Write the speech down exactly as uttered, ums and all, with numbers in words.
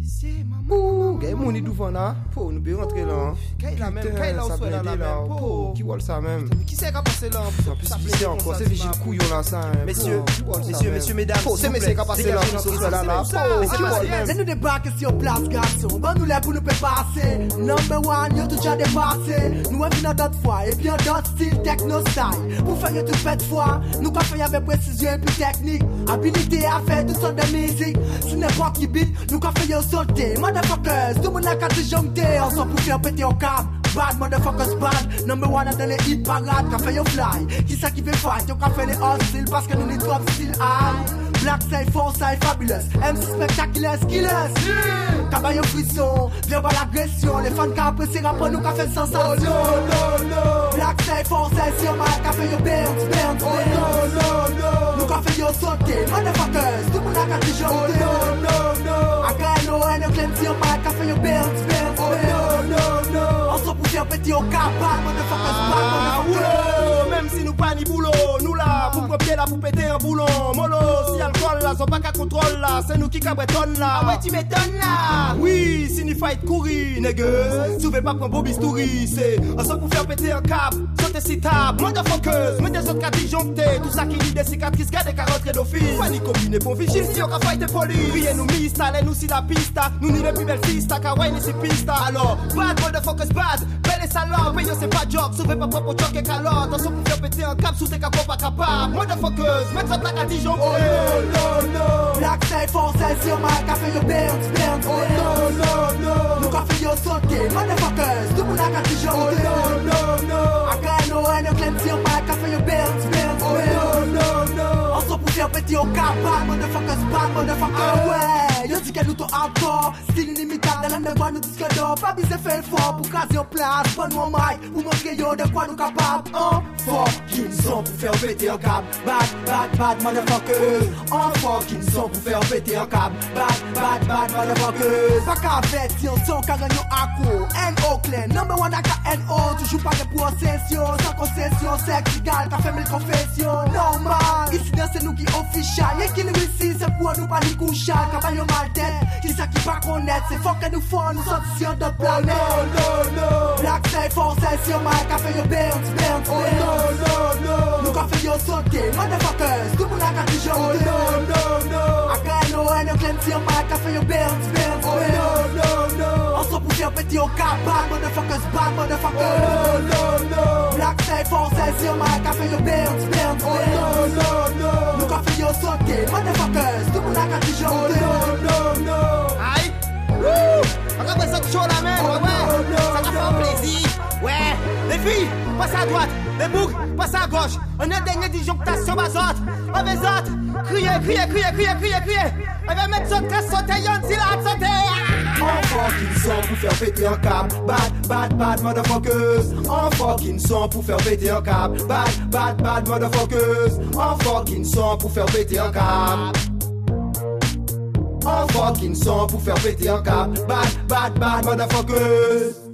policier, maman. Quel monde est devant là? Pour nous bien rentrer là. Quel là même, quel là où soit là même. Qui voit ça même? Qui c'est qui a passé là? En plus, qui c'est encore? C'est Vigile Couillon là, ça. Messieurs, messieurs, messieurs, mesdames. C'est messieurs qui a passé là. Qui soit là là. Qui voit même? Laisse nous débarquer sur place, garçon. Bon, nous là pour nous passer. Number one, yo tout déjà dépassé. Nous on vient d'autres fois. Et puis en d'autres styles techno style. Pour faire tout fait de fois. Nous qu'on fait avec précision et puis technique. Habilité à faire toutes sortes de musique. Si n'importe qui beat, nous qu'on fait yo sauter. Motherfuckers, tout le monde a qu'à disjoncter. On s'en pour faire péter au cap. Bad motherfuckers bad. Number one dans les hit parades. Qu'a fait yo fly. Qui ça qui fait fight? Yo qu'a fait les hostiles. Parce que nous les top style high. Black side, four side, fabulous. M C spectaculaire, skillers. Cabaye frisson, viens voir l'agression. Les fans qui apprécient rapport nous qui fait sensation. Oh no, no, no. Black side, four side, si on m'a fait yo bounce, bounce, bounce. Oh no, no, no. Nous qui fait yo sauter. Motherfuckers, tout le monde a qu'à disjoncter. Oh no, no, no. I got no and no claim si on m'a fait yo bounce, bounce, bounce. Oh no, no, no. On s'en pour faire petit au cap. Bad motherfuckers, bad motherfuckers. Même si nous pas ni boulot, nous là, pour copier là, pour péter un boulon. Mollo, si alcool là, sont pas qu'à contrôle là, c'est nous qui cabretonne là. Ah ouais, tu m'étonnes là. Oui, si nous fight courir, nègre. Souvez pas prendre Bobby Story, c'est on s'en pour faire péter un cap, sauter si table, motherfuckers, mais des autres qui disjonctés, tout ça qui lit des cicatrices, garde des carottes d'office. Pas ni combiner pour vigile, si on a fight des police. Riez nous mista, allez nous si la pista, nous ni les plus belles fistas, kawaii ni si pista. Alors, bad motherfuckers bad, belle et salopes, paye c'est pas job, sauvez pas propre choc et calotte, on s'en pour faire péter un cap, sous tes capots pas capables. Motherfuckers, mettez ça plaque à disjoncter. Oh no, no, no. Black side, four side, si on m'a fait yo bounce, bounce, bounce. Oh no, no, no. Nous qu'a fait yo sauter. Motherfuckers, tout le monde a qu'à disjoncter. Oh no, no, no. I got no and no claim si on m'a fait yo bounce, bounce, bounce. Oh no, no, no. On s'en pour faire péter au cap. Bad motherfuckers, bad motherfuckers. Ouais, yo dis que nous t'en hardcore. Style inimitable dans l'underground, nous disque d'or. Pas biser fait le fort pour caser en place. Bonne mon mic, pour montrer yo de quoi nous capables. Un fucking son pour faire péter un cap. Bad, bad, bad motherfuckers. Un fucking son pour faire péter un cap. Bad, bad, bad motherfuckers. Pas qu'à fait si on son carré yo accro. N O clean, number one à N O. Toujours pas de possession, sans concession. Sexe égal, qu'a fait mille confessions. Normal, ici dans c'est nous qui official. Y'a qui nous ici, c'est pour nous pas ni couchal. Cabaye mal tête, qui ça qui pas connaître. C'est fort que nous font, nous sommes sur d'autres planètes. Oh no, no, no. Black side, four side, si on m'a fait yo bounce, bounce, bounce. Oh no, no, no. Nous qu'a fait yo sauter. Motherfuckers, tout le monde a qu'à disjoncter. Oh no, no, no. I got no and no claim si on m'a fait yo bounce, bounce, bounce. Oh no, no, no. On s'en pour faire petit au cap. Bad motherfuckers, bad motherfuckers. Oh no, no. Black side, four side, si on m'a fait yo bounce, bounce, bounce. Oh no, no, no. Nous qu'a fait yo sauter. Motherfuckers, tout le monde a qu'à disjoncter. Oh no, no, no. Aïe. Wouh. On va ça chaud la main, ouais, ouais. Ça va faire plaisir. Ouais. Les filles, passe à droite. Les boucs, passe à gauche. On a dernière disjonctation bazote. On va autres. Criez, criez, criez, criez, criez, criez. On va mettre son casse sauter, yon si la sauter. Un fucking son pour faire péter un câble. Bad, bad, bad motherfuckers. Un fucking son pour faire péter un câble. Bad, bad, bad motherfuckers. Un fucking son pour faire péter un câble. Un fucking son pour faire péter un câble. Bad, bad, bad motherfuckers.